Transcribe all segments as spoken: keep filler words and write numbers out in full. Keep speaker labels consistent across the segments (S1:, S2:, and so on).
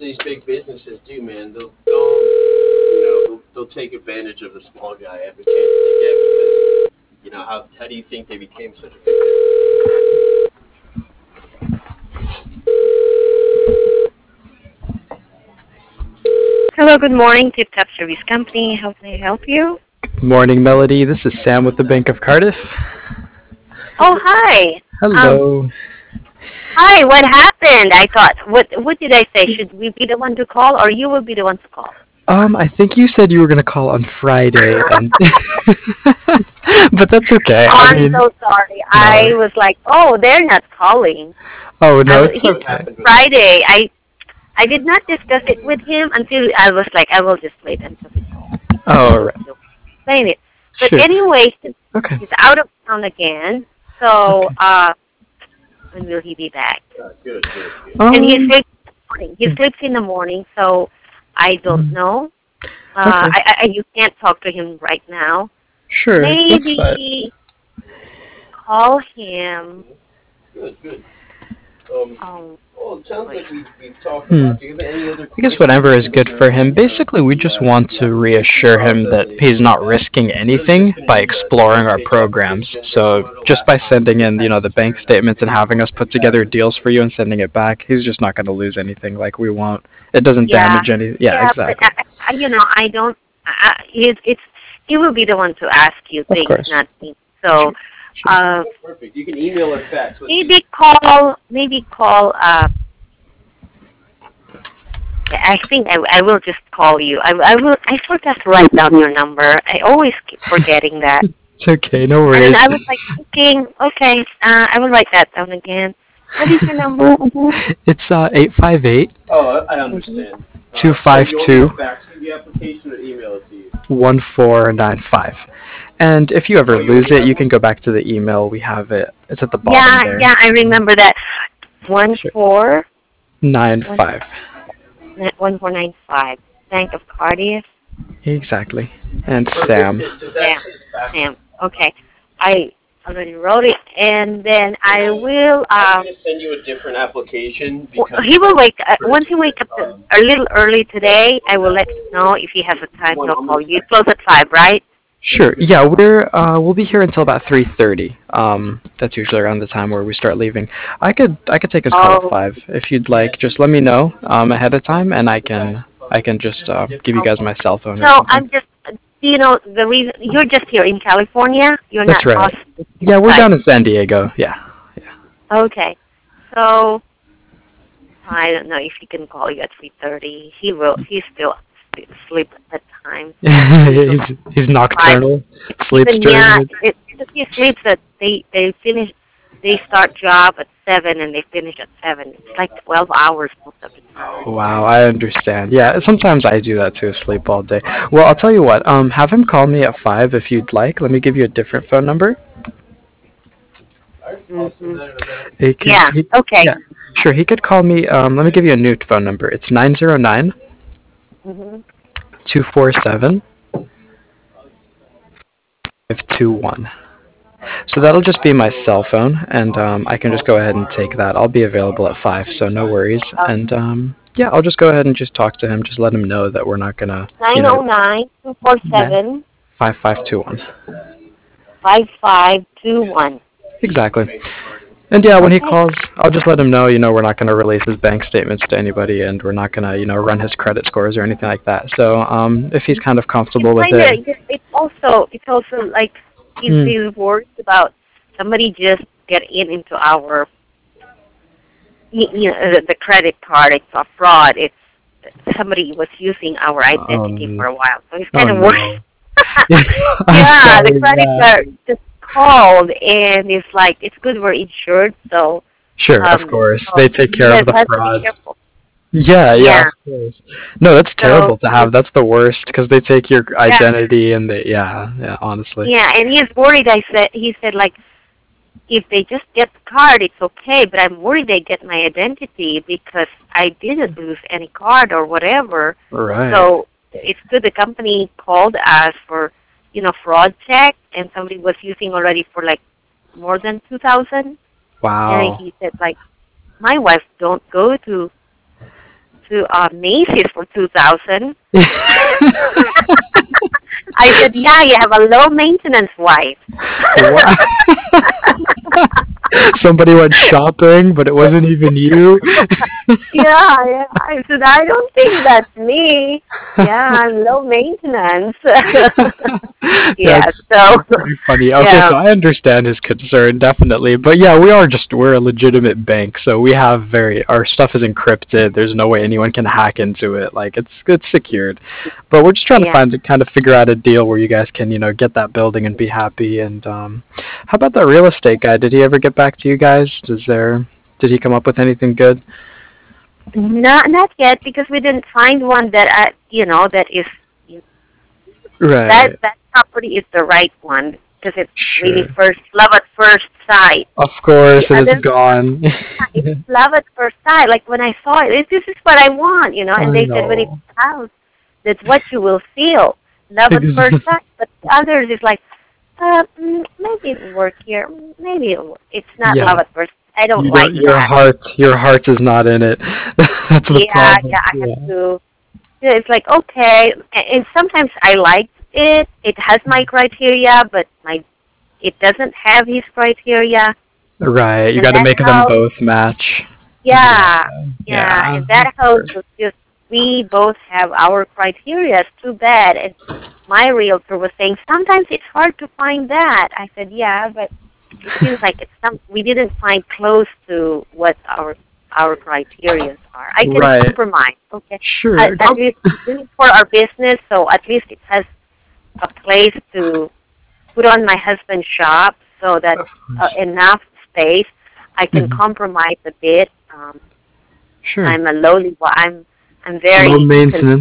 S1: these big businesses do, man. They'll, they'll you know, they'll, they'll take advantage of the small guy every chance they get because, you know, how, how do you think they became such a big business?
S2: Hello, good morning, Tip Top Service Company. How can I help you?
S3: Morning, Melody. This is Sam with the Bank of Cardiff.
S2: Oh, hi. Um,
S3: Hello.
S2: hi. What happened? I thought. What What did I say? Should we be the one to call, or you will be the one to call?
S3: Um, I think you said you were gonna call on Friday, and but that's okay.
S2: Oh,
S3: I
S2: I'm
S3: mean,
S2: so sorry. I
S3: no.
S2: was like, oh, they're not calling.
S3: Oh
S2: I
S3: no,
S2: was,
S3: it's
S2: he,
S3: okay.
S2: Friday. I I did not discuss it with him until I was like, I will just wait until he calls.
S3: Oh,
S2: I
S3: all
S2: will
S3: right.
S2: explain it. But
S3: Sure.
S2: anyway, he's
S3: Okay.
S2: he's out of town again. So,
S3: Okay.
S2: uh, when will he be back?
S1: Uh, good, good, good.
S2: And he
S3: Um.
S2: sleeps in the morning. He sleeps in the morning, so I don't
S3: mm,
S2: know. Uh,
S3: Okay.
S2: I, I you can't talk to him right now.
S3: Sure. That's fine.
S2: Maybe call him.
S1: Good, good. Um,
S2: Um,
S1: well, it sounds
S2: wait.
S1: like we've, we've talked a
S3: Hmm.
S1: lot. Do you have any other
S3: I guess
S1: questions
S3: whatever
S1: or
S3: is good for him.
S1: concerns uh,
S3: Basically,
S1: with
S3: we
S1: the
S3: just
S1: uh,
S3: want
S1: the
S3: to
S1: application
S3: reassure him
S1: process
S3: that
S1: and
S3: he's
S1: anything like
S3: not
S1: that?
S3: risking
S1: It's really just
S3: anything
S1: going to
S3: by
S1: be the, the
S3: exploring our
S1: one-page
S3: programs.
S1: application very
S3: So
S1: similar to
S3: just
S1: last
S3: by
S1: time.
S3: sending
S1: Your
S3: in, you
S1: tax
S3: know, the bank
S1: return, uh,
S3: statements and
S1: any
S3: having us
S1: forms that
S3: put
S1: you have
S3: together
S1: with you.
S3: deals for you and sending it back, he's just not going to lose anything. Like we won't. It doesn't
S2: Yeah,
S3: damage any. Yeah,
S2: yeah, but
S3: exactly.
S2: I, I, you know, I don't. I, it's it's he will be the one to ask you
S3: Of
S2: things,
S3: course.
S2: not me. So,
S3: Sure. Sure.
S2: uh,
S1: Oh, perfect. You can email or fax. Let's see.
S2: maybe call, maybe call. Uh, I think I, I will just call you. I, I will. I forgot to write down your number. I always keep forgetting that.
S3: It's okay. No
S2: And then
S3: worries.
S2: I was like thinking, okay, uh, I will write that down again. What is your number again?
S3: It's uh eight five eight
S1: Oh, I
S2: Mm-hmm.
S1: understand.
S3: two
S1: Uh, so
S3: five
S1: you want me
S3: two
S1: to fax you the application or email it to you?
S3: one four nine five. And if you ever
S1: Oh, you
S3: lose
S1: already
S3: it,
S1: have
S3: you
S1: one?
S3: can go back to the email. We have it. It's at the bottom
S2: Yeah,
S3: there.
S2: yeah, I remember that. One
S3: Sure.
S2: four
S3: Nine
S2: one
S3: five.
S2: one four nine five. Bank of Cardiff.
S3: Exactly. And
S1: Perfect.
S3: Sam.
S1: Just that
S2: Sam.
S1: says fax.
S2: Sam. Okay. I already wrote it, and then
S1: And
S2: I
S1: I,
S2: will.
S1: I'm
S2: Uh,
S1: going to send you a different application
S2: w-
S1: because
S2: he will
S1: uh,
S2: wake. Uh,
S1: for
S2: once he
S1: this,
S2: wake up to,
S1: um,
S2: a little early
S1: yeah,
S2: today,
S1: for
S2: I will let
S1: example,
S2: you know if he has a
S1: the
S2: time.
S1: one
S2: He'll
S1: I'm going
S2: call
S1: to
S2: you. You
S1: text
S2: close
S1: you.
S2: at five, right?
S3: Sure. Yeah, we're uh we'll be here until about three thirty. Um that's usually around the time where we start leaving. I could I could take his call at
S2: Oh.
S3: five if you'd like. Just let me know um ahead of time and I can I can just uh give you
S2: Oh.
S3: guys my cell phone or
S2: No,
S3: something.
S2: I'm just. You know the reason you're just here in California. You're
S3: That's
S2: not
S3: right.
S2: us
S3: Yeah, we're
S2: inside.
S3: down in San Diego. Yeah.
S2: Okay. So I don't know if he can call you at three thirty. He will. He's still asleep at that time.
S3: Yeah.
S2: Usually
S3: he's he's
S2: five.
S3: nocturnal. Sleeps
S2: Even
S3: during
S2: yeah,
S3: the
S2: it, he sleeps at they they finish. They start job at seven and they finish at seven. It's like twelve hours most of the time.
S3: Oh, wow, I understand. Yeah, sometimes I do that too, sleep all day. Well, I'll tell you what. Um, have him call me at five if you'd like. Let me give you a different phone number.
S1: All right, I'll send
S2: Hmm.
S1: that in a minute.
S3: He could,
S2: Yeah.
S3: he,
S2: Okay.
S3: yeah, sure. He could call me. Um, let me give you a new phone number. It's nine zero nine
S2: Hmm.
S3: two four seven five two one. So that'll just be my cell phone, and um, I can just go ahead and take that. I'll be available at five, so no worries.
S2: Uh,
S3: And um, yeah, I'll just go ahead and just talk to him. Just let him know that we're not gonna, you
S2: nine
S3: know,
S2: oh nine two four seven
S3: five five two one.
S2: five five two one.
S3: Exactly. And yeah, when he
S2: Okay.
S3: calls, I'll just let him know, you know, we're not going to release his bank statements to anybody, and we're not going to, you know, run his credit scores or anything like that. So, um, if he's kind of
S2: It's
S3: comfortable with
S2: kind
S3: it.
S2: of. It's also. It's also like he's
S3: Hmm.
S2: he's worried about somebody just get in into our you, you know the, the credit card. It's a fraud. It's somebody was using our identity
S3: Um,
S2: for a while, so he's
S3: oh
S2: kind of worried.
S3: no. I'm
S2: Yeah, the
S3: sorry,
S2: credit
S3: yeah.
S2: card just called, and it's like it's good we're insured, so
S3: Sure, of
S2: um,
S3: course.
S2: so
S3: They take care
S2: yes,
S3: of the
S2: has to be
S3: fraud.
S2: careful.
S3: Yeah, yeah,
S2: Yeah.
S3: of course. No, that's
S2: So
S3: terrible to have. That's the worst because they take your
S2: yeah,
S3: identity and they, yeah, yeah, honestly.
S2: yeah, and he's worried. I said he said like if they just get the card, it's okay, but I'm worried they get my identity because I didn't lose any card or whatever.
S3: Right.
S2: So it's good the company called us for, you know, fraud check, and somebody was using already for like more than two thousand. And
S3: Wow.
S2: he said like, my wife don't go to to uh, Macy's for two thousand. I said, yeah, you have a low maintenance wife.
S3: Somebody went shopping, but it wasn't even you.
S2: yeah, yeah. I said, I don't think that's me. Yeah, I'm low maintenance. yeah,
S3: That's
S2: so
S3: very funny. Okay,
S2: yeah,
S3: so I understand his concern definitely, but yeah, we are just we're a legitimate bank, so we have very our stuff is encrypted. There's no way anyone can hack into it. Like it's it's secured, but we're just trying to
S2: yeah.
S3: find kind of figure out a deal where you guys can you know get that building and be happy. And um, how about that real estate guy? Did he ever get back to you guys? Does there did he come up with anything good?
S2: Not not yet because we didn't find one that uh, you know that is that
S3: Right.
S2: that property is the right one because it's really
S3: Sure.
S2: first love at first sight.
S3: Of course,
S2: The
S3: it is
S2: other
S3: gone.
S2: it's love at first sight. Like when I saw it, this is what I want, you know.
S3: I
S2: And they said when it's
S3: know.
S2: a house, that's what you will feel, love at first
S3: Ex-
S2: sight. But the others is like, uh, mm, maybe it'll work here. Mm, Maybe it'll work. It's not
S3: Yeah.
S2: love at first. I don't
S3: You
S2: like
S3: don't. Your
S2: that.
S3: heart. Your heart is not in it. That's the
S2: Yeah,
S3: problem.
S2: yeah. I
S3: Yeah.
S2: have to. Yeah, it's like okay, and, and sometimes I like it. It has my criteria, but my it doesn't have his criteria.
S3: Right. You
S2: And
S3: got to
S2: that
S3: make them
S2: house,
S3: both match.
S2: yeah, yeah,
S3: Yeah.
S2: and that house was just we both have our criteria. It's too bad. And my realtor was saying sometimes it's hard to find that. I said, yeah, but it seems like it's some we didn't find close to what our our criteria are. I can
S3: Right.
S2: compromise, okay.
S3: Sure.
S2: At, at least this is for our business, so at least it has a place to put on my husband's shop, so that
S3: Of
S2: uh,
S3: course.
S2: enough space I can
S3: Mhm.
S2: compromise a bit. Um,
S3: Sure.
S2: I'm a lowly. Well, I'm I'm
S3: Low
S2: very
S3: maintenance.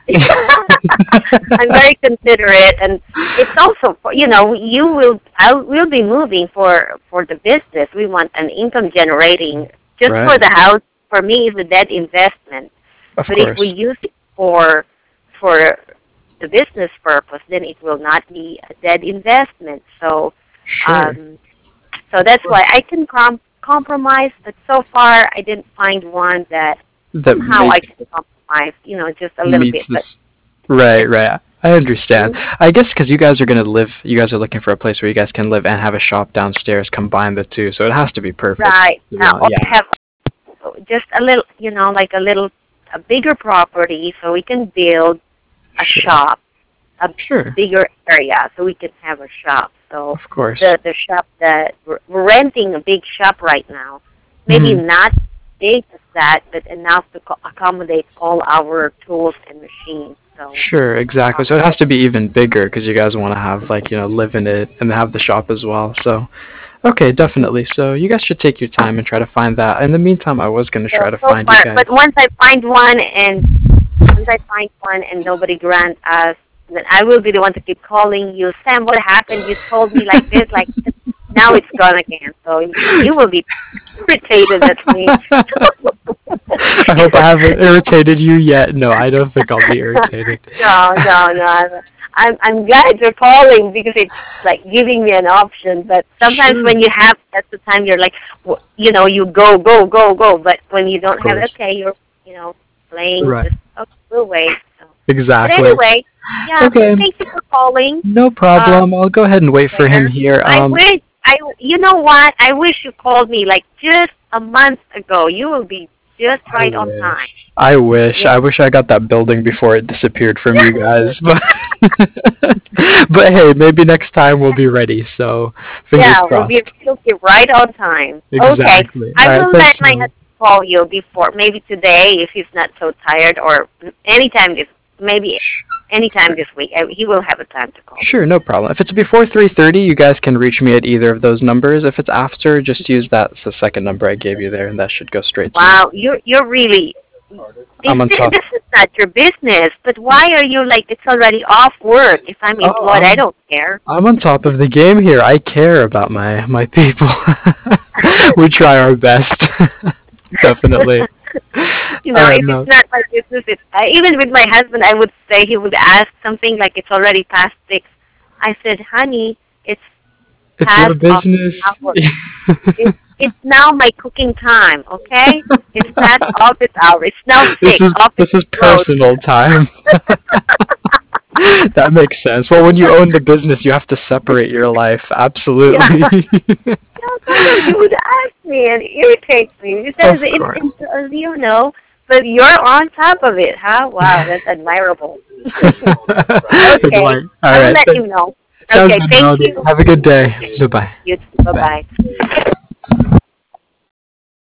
S2: I'm very considerate, and it's also for, you know you will I will be moving for for the business. We want an income generating just for
S3: Right.
S2: the house. For me, is a dead investment.
S3: Of
S2: But if
S3: course.
S2: we use it for for the business purpose, then it will not be a dead investment. So
S3: Sure.
S2: um, so that's why I can com- compromise. But so far, I didn't find one that
S3: That
S2: somehow I
S3: makes
S2: can compromise. You know, just a little
S3: meets
S2: bit.
S3: this.
S2: But
S3: Right. Right. I understand.
S2: Mhm.
S3: I guess because you guys are gonna live, you guys are looking for a place where you guys can live and have a shop downstairs. Combine the two, so it has to be perfect.
S2: right
S3: You
S2: now,
S3: know,
S2: or
S3: yeah.
S2: have just a little, you know, like a little a bigger property, so we can build a
S3: Sure.
S2: shop, a
S3: Sure.
S2: bigger area, so we can have a shop. So
S3: Of course.
S2: the the shop that we're, we're renting a big shop right now. Maybe
S3: Mhm.
S2: not big as that, but enough to co- accommodate all our tools and machines. So
S3: Sure, exactly. So it has to be even bigger because you guys want to have like you know live in it and have the shop as well. So okay, definitely. So you guys should take your time and try to find that. In the meantime, I was gonna
S2: so,
S3: try to
S2: so
S3: find you
S2: far,
S3: guys.
S2: but once I find one and once I find one and nobody grants us, then I will be the one to keep calling you. Sam, what happened? You told me like this, like this. Now it's gone again. So you, you will be irritated at me.
S3: I hope I haven't irritated you yet. No, I don't think I'll be irritated.
S2: no, no, no. I'm, I'm I'm glad you're calling because it's like giving me an option. But sometimes
S3: Sure.
S2: when you have, that's the time you're like, w- you know, you go, go, go, go. But when you don't
S3: Of
S2: have,
S3: course.
S2: okay, you're, you know, playing.
S3: Right.
S2: Just okay, we'll wait. So. But
S3: Exactly.
S2: anyway, yeah.
S3: Okay.
S2: Thank you for calling.
S3: No problem. I'll go ahead and wait for him
S2: There.
S3: here.
S2: I
S3: Um,
S2: wish I. You know what? I wish you called me like just a month ago. You will be just
S3: I
S2: right on
S3: wish.
S2: time.
S3: I wish.
S2: Yeah.
S3: I wish I got that building before it disappeared from you guys. But but hey, maybe next time we'll be ready. So fingers
S2: Yeah, we'll
S3: crossed.
S2: be, we'll be right on time.
S3: Exactly.
S2: Okay, I
S3: All right,
S2: will
S3: thanks,
S2: let my
S3: Sam.
S2: husband call you before, maybe today if he's not so tired, or anytime this, maybe anytime this week. I, he will have a time to call.
S3: Sure, no problem. If it's before three thirty, you guys can reach me at either of those numbers. If it's after, just use that it's the second number I gave you there, and that should go straight to me.
S2: Wow, you're you're really. This,
S3: I'm on top.
S2: this is not your business, but why are you like it's already off work? If I'm
S3: Oh,
S2: employed, I
S3: I'm-
S2: don't care.
S3: I'm on top of the game here. I care about my my people. We try our best. Definitely.
S2: You know,
S3: Uh,
S2: if
S3: no.
S2: it's not my business, it's, I, even with my husband, I would say he would ask something like it's already past six. I said, honey, it's
S3: It's
S2: past
S3: your business.
S2: office hours. It's, it's now my cooking time, okay? It's past office hours. It's now
S3: This
S2: six.
S3: is
S2: Office
S3: this is
S2: closed.
S3: personal time. That makes sense. Well, when you own the business, you have to separate your life. Absolutely.
S2: Sometimes you would ask me and it irritates me. It says
S3: Of
S2: it,
S3: course.
S2: it's, uh, you know, but you're on top of it, huh? Wow, that's admirable.
S3: Good
S2: Okay,
S3: one. All
S2: I'll
S3: right.
S2: let
S3: Th-
S2: you know.
S3: Sounds
S2: Okay,
S3: good,
S2: thank
S3: Melody.
S2: you.
S3: Have a good day. Bye-bye.
S2: You too.
S3: Bye.
S2: Bye-bye.